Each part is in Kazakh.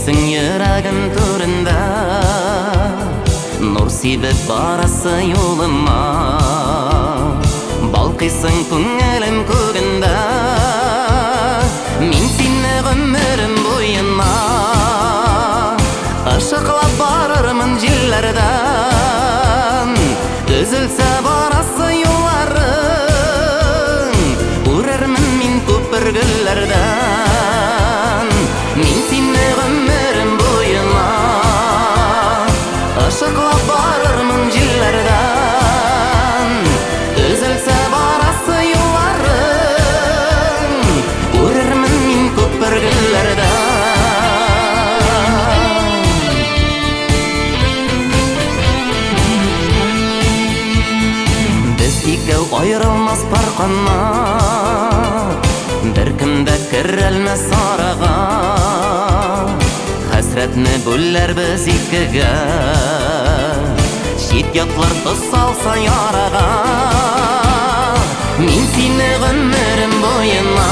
Bilsің йөрәгім түрінде Нұр себеп барасы юлыма Балқисың күңелім көгінде Мен сені ғүмірім бойына Ашықлап барырмын жиллерден Үзілсе барасы юларың Үрермін мен көпіргілерден Мен сені ғүмірім бойына Ашықлап барырмын жиллерден Үзілсе барасы юларың Үрермін мен көпіргілерден Айрылмас парқанна Бір кімді кірілмес араға Хәсретні бөллер біз екіге Шет ятлар тұсалса яраға Мен сені ғүмірім бойына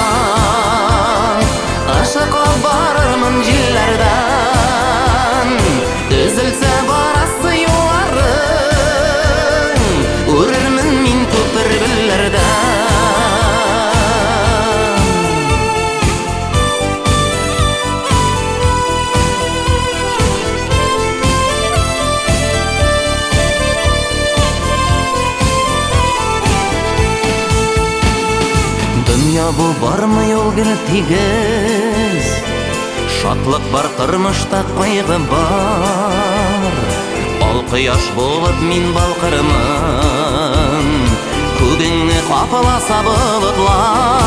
Ашықлап барырмын жиллерден Үзілсе барасы юларың Үрермін мен көпіргілерден Dünya bu barmı yol gel тигез Шатлық бар тұрмышта қайғы бар Ал қияш болып мен балқырмын Көгіңе қапыласа бұлытлар